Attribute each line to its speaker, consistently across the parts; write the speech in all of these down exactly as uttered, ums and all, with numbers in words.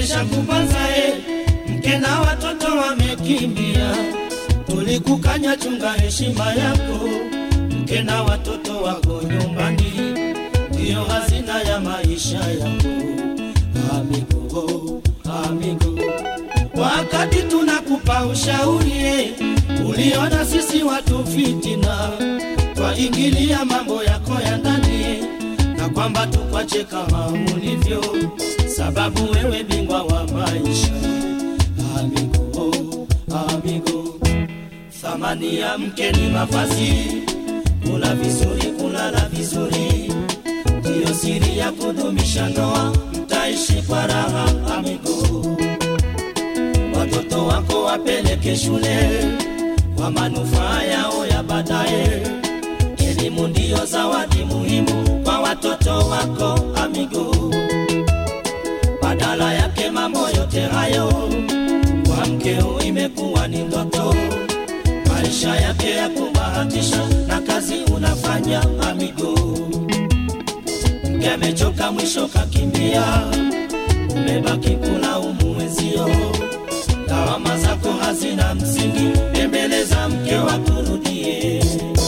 Speaker 1: yamesha kupanza eh, mke na watoto wamekimbia. Tulikukanya chunga heshima yako, mke na watoto wako nyumbani, ndio hazina ya maisha yako. Amigo, amigo, wakati tunakupa ushauri eh, uliona sisi watu fitina, twaingilia mambo yako ya ndani, na kwamba tukwache kama ulivyo, sababu wewe bingwa wa maisha. Amigo, amigo, thamani ya mke ni mavazi, kula vizuri, kulala vizuri, ndio siri ya kudumisha ndoa, mtaishi kwa raha. Amigo, watoto wako wapeleke shule kwa manufaa yao ya baadaye. Elimu ndio zawadi muhimu kwa watoto wako. Amigo, badala yake mambo yote hayo kwa mkeo imekuwa ni ndoto, maisha yake ya kubahatisha na kazi unafanya. Amigo, mke amechoka mwisho kakimbia, umebaki kulaumu wenzio, lawama zako hazina msingi, embeleza mke wako rudie.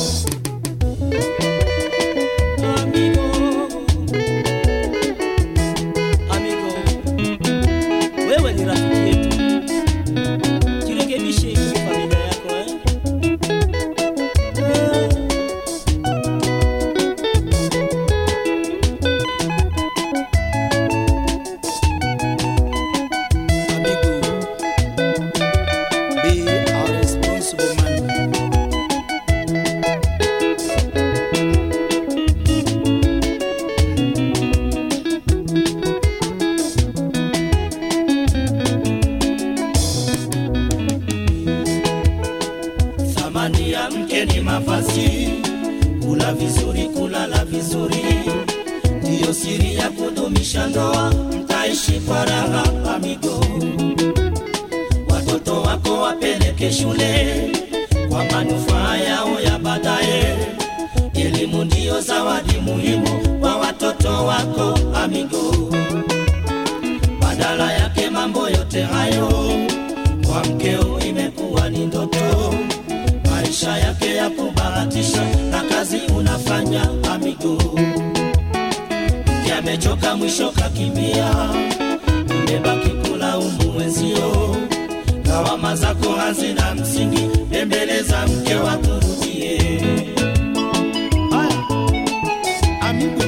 Speaker 1: Amigo, amigo, wewe ni rafiki yetu, jirekebishe kwa familia yako eh? Thamani ya mke ni mavazi, kula vizuri, kulala vizuri, ndio siri ya kudumisha ndoa, mtaishi kwa raha. Amigo, watoto wako wapeleke shule kwa manufaa yao ya baadaye. Elimu ndio zawadi muhimu kwa watoto wako. Amigo, badala yake mambo yote hayo kwa mkeo imekuwa ni ndoto, maisha yake ya kubahatisha na kazi unafanya. Amigo, mke amechoka mwisho kakimbia, umebaki kulaumu wenzio, lawama zako hazina msingi, embeleza mke wako rudie. Amigo,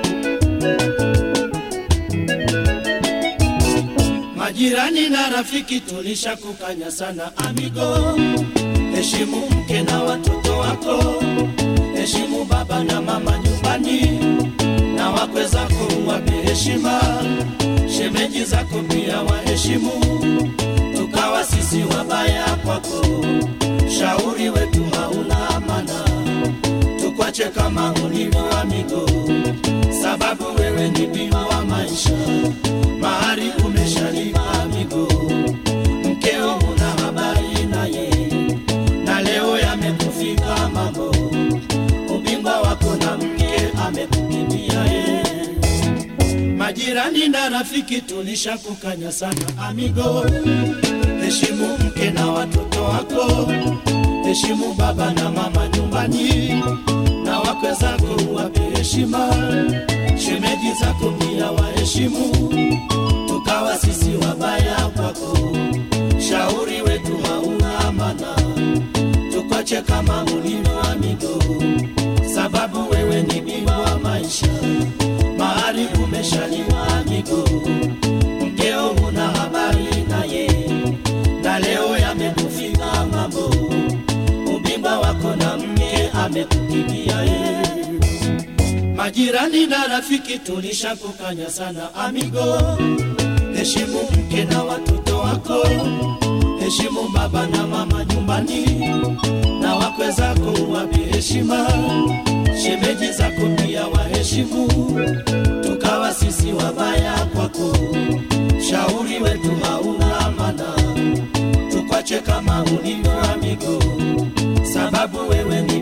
Speaker 1: majirani na rafiki tulisha kukanya sana. Amigo, heshimu mke na watoto wako, heshimu baba na mama nyumbani, na wakwe zako wape heshima, shemeji zako pia waheshimu, tukawa sisi wabaya kwako, shauri wetu hauna amana, tukwache kama ulivyo. Amigo, sababu wewe ni bima wa maisha, mahari umeshalipa. Amigo, mkeo una habari naye, na leo yamekufika mambo, ubingwa wako na mke amekukimbia ye. Majirani na rafiki tulisha kukanya sana. Amigo, heshimu mke na watoto wako, heshimu baba na mama nyumbani, na wakwe zako wape heshima, shemeji zako pia waheshimu, tukawa sisi wabaya kwako, shauri wetu hauna amana, tukwache kama ulivyo. Amigo, sababu wewe ni bima wa maisha, mahari umeshaliwa. Amigo, mkeo una habari naye, na leo yamekufika mambo, ubimba wako na mke amekukimbia ye. Majirani na rafiki tulisha kukanya sana. Amigo, heshimu mke na watoto wako, heshimu baba na mama nyumbani, na wakwe zako wape heshima, shemeji zako pia waheshimu, tukawa sisi wabaya kwako, shauri wetu hauna amana, tukwache kama ulivyo. Amigo, sababu wewe ni